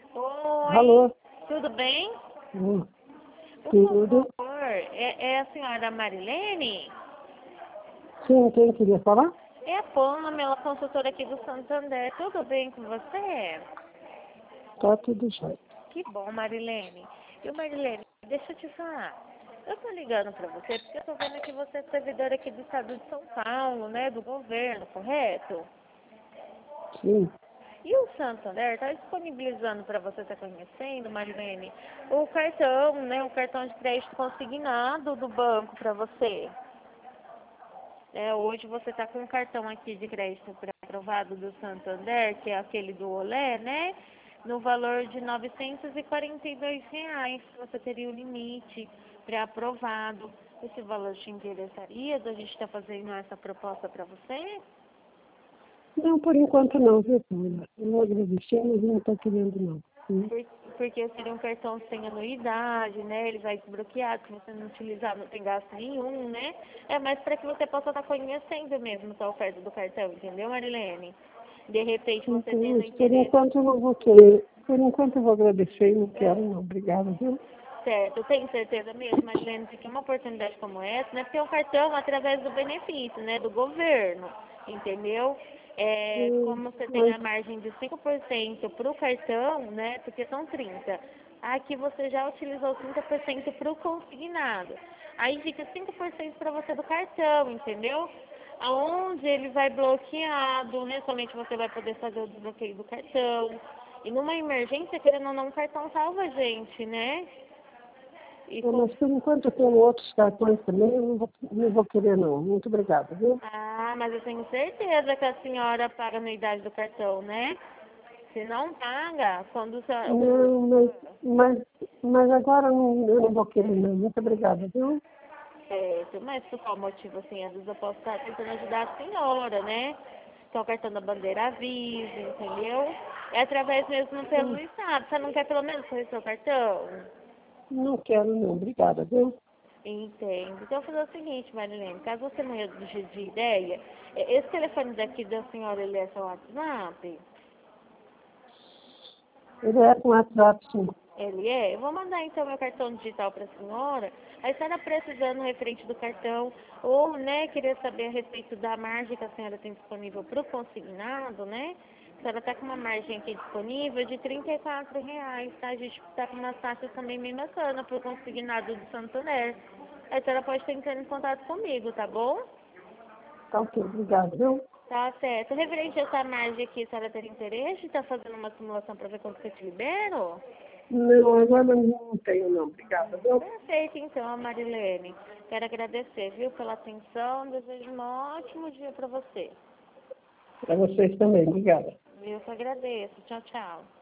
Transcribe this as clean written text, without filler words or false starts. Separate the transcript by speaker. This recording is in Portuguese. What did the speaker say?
Speaker 1: Alô?
Speaker 2: Oi, tudo bem?
Speaker 1: Hum,
Speaker 2: Por
Speaker 1: Tudo?
Speaker 2: favor, é a senhora Marilene?
Speaker 1: Sim, quem queria falar?
Speaker 2: É a Pamela, consultora aqui do Santander. Tudo bem com você?
Speaker 1: Tá tudo certo.
Speaker 2: Que bom, Marilene. E Marilene, deixa eu te falar. Eu tô ligando pra você porque eu tô vendo que você é servidora aqui do estado de São Paulo, né? Do governo, correto?
Speaker 1: Sim.
Speaker 2: E o Santander está disponibilizando para você estar conhecendo, Marilene, o cartão, né? O cartão de crédito consignado do banco para você. Hoje você está com um cartão aqui de crédito aprovado do Santander, que é aquele do Olé, né? No valor de R$ 942. Você teria o limite pré-aprovado. Esse valor te interessaria? A gente está fazendo essa proposta para você?
Speaker 1: Não, por enquanto não, viu, Paula? Eu vou agradecer, mas não estou querendo não.
Speaker 2: Por- Porque seria um cartão sem anuidade, né? Ele vai desbloqueado, se você não utilizar, não tem gasto nenhum, né? É mais para que você possa estar conhecendo mesmo a oferta do cartão, entendeu, Marilene? De repente você
Speaker 1: Então,
Speaker 2: tendo
Speaker 1: mas por
Speaker 2: interesse,
Speaker 1: enquanto eu não vou querer. Por enquanto eu vou agradecer e não quero não. Obrigada, viu?
Speaker 2: certo? Tem certeza mesmo, Marilene, que uma oportunidade como essa, né? Porque é um cartão através do benefício, né? Do governo, entendeu? Como você tem
Speaker 1: Mas
Speaker 2: a margem de 5% para o cartão, né? Porque são 30. Aqui você já utilizou 30% para o consignado. Aí fica 5% para você do cartão, entendeu? Aonde ele vai bloqueado, né? Somente você vai poder fazer o desbloqueio do cartão. E numa emergência, querendo ou não, um cartão salva a gente, né? E com...
Speaker 1: mas por enquanto eu tenho outros cartões também, eu não vou querer não. Muito obrigada, viu?
Speaker 2: Ah, mas eu tenho certeza que a senhora paga a anuidade do cartão, né? Se não paga, quando
Speaker 1: Não, mas agora eu não vou querer não. Muito obrigada, viu?
Speaker 2: certo, mas por qual motivo, assim, às vezes eu posso estar tentando ajudar a senhora, né? Que é o cartão da bandeira Avisa, entendeu? É através mesmo pelo Estado. Você não quer pelo menos correr seu cartão?
Speaker 1: Não quero não. Obrigada, viu?
Speaker 2: Entendo. Então, eu vou fazer o seguinte, Marilene, caso você não de ideia, esse telefone daqui da senhora, ele é seu WhatsApp?
Speaker 1: Ele é com WhatsApp, sim.
Speaker 2: Ele é? Eu vou mandar então meu cartão digital para a senhora. Aí, se ela precisando referente do cartão, ou, né, querer saber a respeito da margem que a senhora tem disponível para o consignado, né? A senhora está com uma margem aqui disponível de R$ 34, tá? A gente está com umas taxas também bem bacana para o consignado do Santander. Aí, a senhora pode estar entrando em contato comigo, tá bom?
Speaker 1: Tá ok, obrigada, viu?
Speaker 2: Tá certo. Referente a essa margem aqui, a senhora tem interesse? Está fazendo uma simulação para ver quanto que eu te libero?
Speaker 1: Não, agora não tenho não. Obrigada, viu?
Speaker 2: Perfeito, então, Marilene. Quero agradecer, viu, pela atenção. Desejo um ótimo dia para você.
Speaker 1: Para vocês também, obrigada.
Speaker 2: Eu que agradeço. Tchau, tchau.